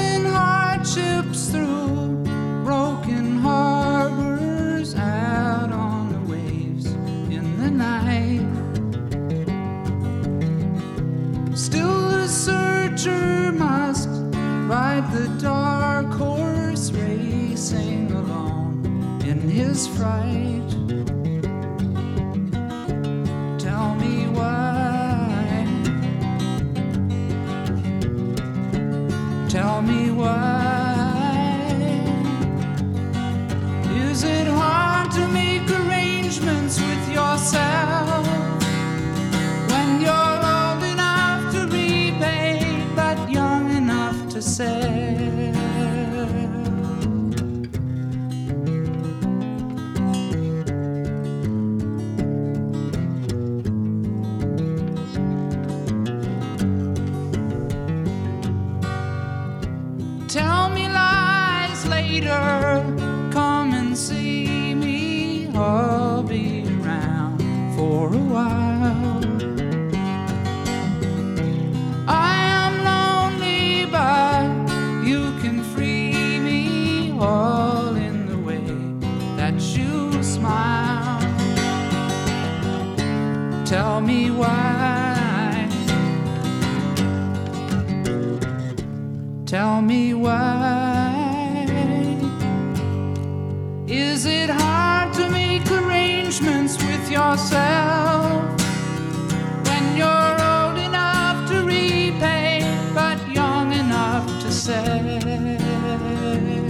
sailing hardships through broken harbors, out on the waves in the night. Still the searcher must ride the dark horse, racing alone in his fright. Tell me why. Tell me why. Is it hard to make arrangements with yourself when you're old enough to repay but young enough to sell? Tell me lies later, come and see me, I'll be around for a while. I am lonely, but you can free me, all in the way that you smile. Tell me why. Tell me why. Is it hard to make arrangements with yourself when you're old enough to repay but young enough to sell?